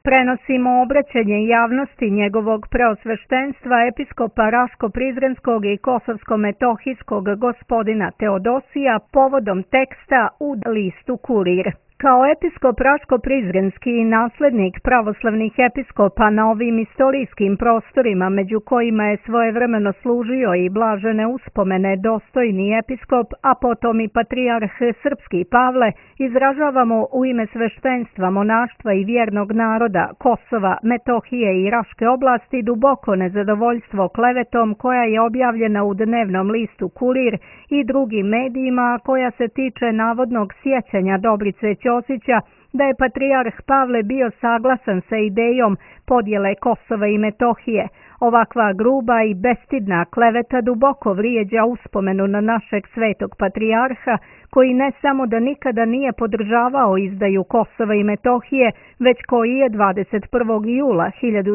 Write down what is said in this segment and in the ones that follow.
Prenosimo obraćanje javnosti njegovog preosveštenstva episkopa Raško-Prizrenskog i Kosovsko-Metohijskog gospodina Teodosija povodom teksta u listu Kurir. Kao episkop Raško-Prizrenski i naslednik pravoslavnih episkopa na ovim istorijskim prostorima, među kojima je svojevremeno služio i blažene uspomene dostojni episkop, a potom i patrijarh srpski Pavle, izražavamo u ime sveštenstva, monaštva i vjernog naroda Kosova, Metohije i Raške oblasti duboko nezadovoljstvo klevetom koja je objavljena u dnevnom listu Kurir i drugim medijima, koja se tiče navodnog sjećanja Dobrice Ćosića da je patrijarh Pavle bio saglasan sa idejom podjele Kosova i Metohije. Ovakva gruba i bestidna kleveta duboko vrijeđa uspomenu na našeg svetog patrijarha, koji ne samo da nikada nije podržavao izdaju Kosova i Metohije, već koji je 21. jula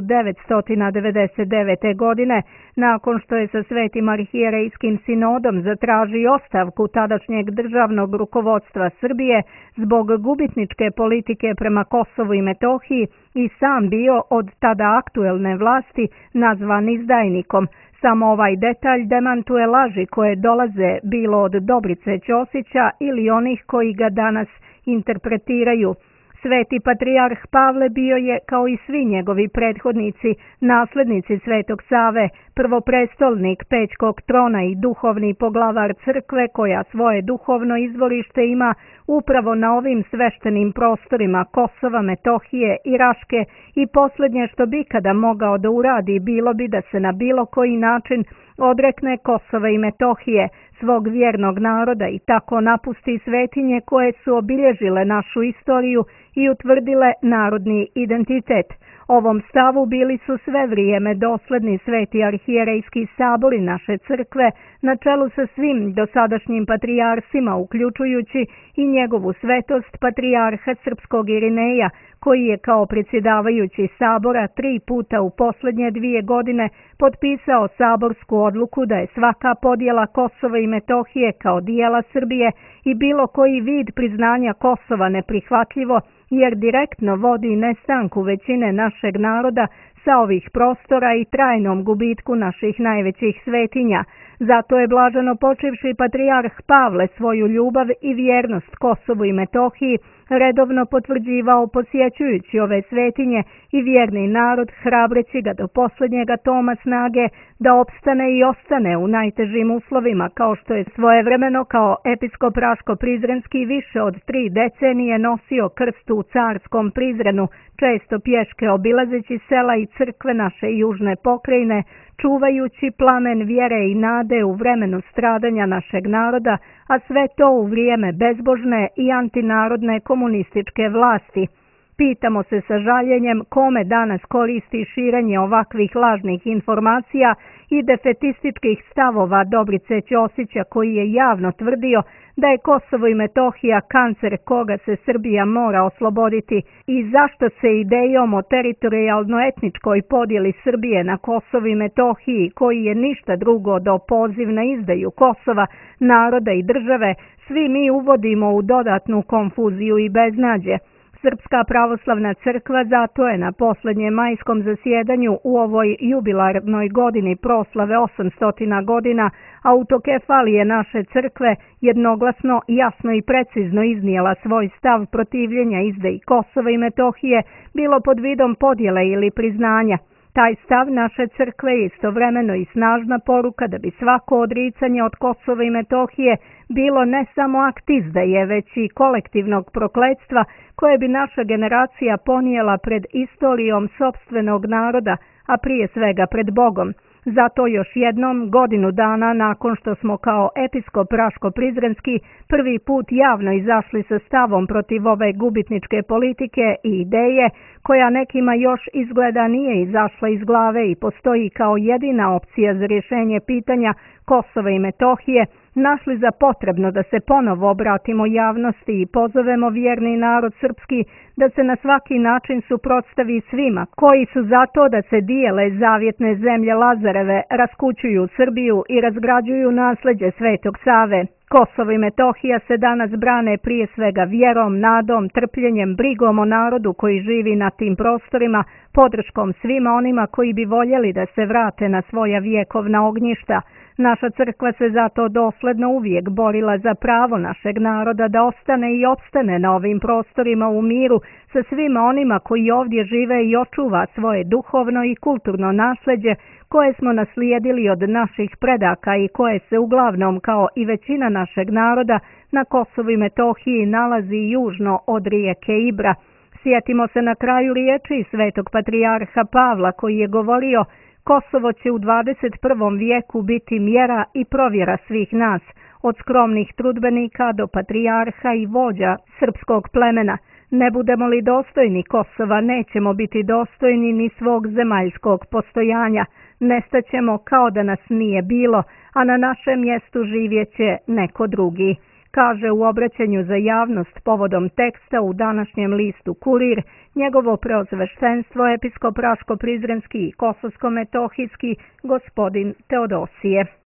1999. godine, nakon što je sa Svetim arhijerejskim sinodom zatražio ostavku tadašnjeg državnog rukovodstva Srbije zbog gubitničke politike prema Kosovu i Metohiji, i sam bio od tada aktuelne vlasti nazvan izdajnikom. Samo ovaj detalj demantuje laži koje dolaze bilo od Dobrice Ćosića ili onih koji ga danas interpretiraju. Sveti patrijarh Pavle bio je, kao i svi njegovi prethodnici, naslednici Svetog Save, prvoprestolnik Pećkog trona i duhovni poglavar crkve koja svoje duhovno izvorište ima upravo na ovim sveštenim prostorima Kosova, Metohije i Raške, i posljednje što bi ikada mogao da uradi bilo bi da se na bilo koji način odrekne Kosova i Metohije, svog vjernog naroda, i tako napusti svetinje koje su obilježile našu istoriju i utvrdile narodni identitet. Ovom stavu bili su sve vrijeme dosledni Sveti arhijerejski sabori naše crkve, na čelu sa svim dosadašnjim patrijarsima, uključujući i njegovu svetost patrijarha srpskog Irineja, koji je kao predsjedavajući sabora 3 puta u posljednje 2 godine potpisao saborsku odluku da je svaka podjela Kosova i Metohije kao dijela Srbije i bilo koji vid priznanja Kosova neprihvatljivo, jer direktno vodi nestanku većine našeg naroda sa ovih prostora i trajnom gubitku naših najvećih svetinja. Zato je blaženo počivši patrijarh Pavle svoju ljubav i vjernost Kosovu i Metohiji redovno potvrđivao posjećujući ove svetinje, i vjerni narod hrabreći ga do posljednjega toma snage da opstane i ostane u najtežim uslovima, kao što je svojevremeno kao episkop Raško-Prizrenski više od 3 decenije nosio krst u carskom Prizrenu, često pješke obilazeći sela i crkve naše južne pokrajine, čuvajući plamen vjere i nade u vremenu stradanja našeg naroda, a sve to u vrijeme bezbožne i antinarodne komunističke vlasti. Pitamo se sa žaljenjem kome danas koristi širenje ovakvih lažnih informacija i defetističkih stavova Dobrice Ćosića, koji je javno tvrdio da je Kosovo i Metohija kancer koga se Srbija mora osloboditi, i zašto se idejom o teritorijalno-etničkoj podjeli Srbije na Kosovo i Metohiji, koji je ništa drugo do poziv na izdaju Kosova, naroda i države, svi mi uvodimo u dodatnu konfuziju i beznađe. Srpska pravoslavna crkva zato je na posljednjem majskom zasjedanju u ovoj jubilarnoj godini proslave 800 godina autokefalije naše crkve jednoglasno, jasno i precizno iznijela svoj stav protivljenja izdaji Kosova i Metohije, bilo pod vidom podjele ili priznanja. Taj stav naše crkve je istovremeno i snažna poruka da bi svako odricanje od Kosova i Metohije bilo ne samo akt izdaje, već i kolektivnog prokletstva koje bi naša generacija ponijela pred istorijom sopstvenog naroda, a prije svega pred Bogom. Zato još jednom, godinu dana nakon što smo kao episkop Raško-Prizrenski prvi put javno izašli sa stavom protiv ove gubitničke politike i ideje, koja nekima još izgleda nije izašla iz glave i postoji kao jedina opcija za rješenje pitanja Kosova i Metohije, našli za potrebno da se ponovo obratimo javnosti i pozovemo vjerni narod srpski da se na svaki način suprotstavi svima koji su za to da se dijele zavjetne zemlje Lazareve, raskućuju Srbiju i razgrađuju nasleđe Svetog Save. Kosovo i Metohija se danas brane prije svega vjerom, nadom, trpljenjem, brigom o narodu koji živi na tim prostorima, podrškom svima onima koji bi voljeli da se vrate na svoja vjekovna ognjišta. Naša crkva se zato dosledno uvijek borila za pravo našeg naroda da ostane i opstane na ovim prostorima u miru sa svima onima koji ovdje žive i očuva svoje duhovno i kulturno nasleđe koje smo naslijedili od naših predaka i koje se uglavnom, kao i većina našeg naroda, na Kosovu i Metohiji nalazi južno od rijeke Ibra. Sjetimo se na kraju riječi svetog patrijarha Pavla koji je govorio: Kosovo će u 21. vijeku biti mjera i provjera svih nas, od skromnih trudbenika do patrijarha i vođa srpskog plemena. Ne budemo li dostojni Kosova, nećemo biti dostojni ni svog zemaljskog postojanja. Nestaćemo kao da nas nije bilo, a na našem mjestu živjet će neko drugi, kaže u obraćanju za javnost povodom teksta u današnjem listu Kurir njegovo preosveštenstvo episkop Raško-Prizrenski i Kosovsko-Metohijski gospodin Teodosije.